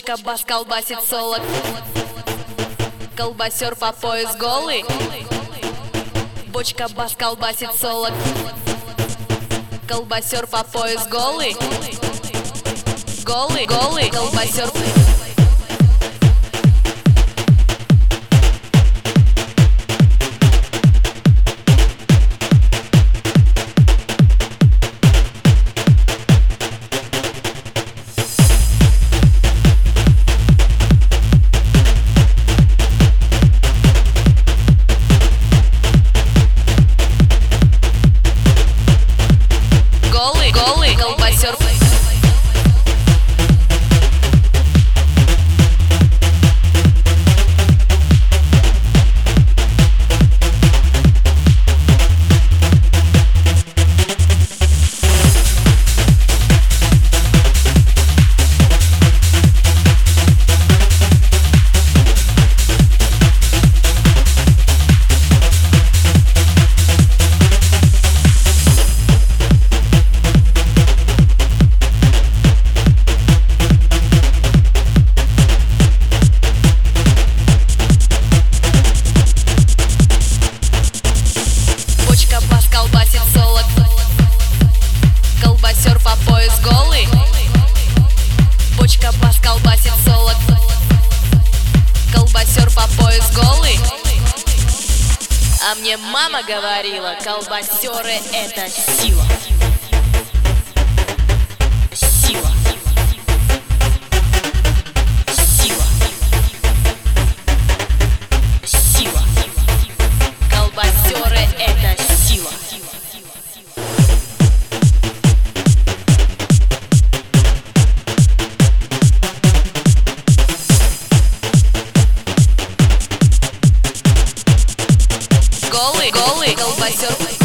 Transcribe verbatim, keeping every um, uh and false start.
Бочка бас колбасит солод. Колбасер по пояс голый. Бочка бас колбасит солод. Колбасер по пояс голый. Голый, голый, колбасер. Голый, голый, колбасер. Колбасит солод. Колбасер по пояс голый. Бочка бас колбасит солод. Колбасер по пояс голый. А мне мама говорила, колбасеры это сила. Сила. Сила. Сила. Колбасеры это сила. Голый, голый, колбасер.